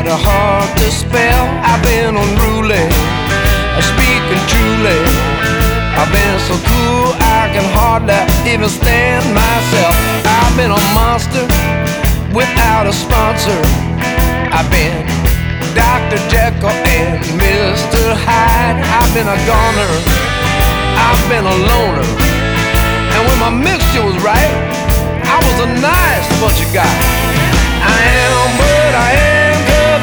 Hard to spell. I've been unruly, speaking truly. I've been so cool I can hardly even stand myself. I've been a monster without a sponsor. I've been Dr. Jekyll and Mr. Hyde. I've been a goner, I've been a loner.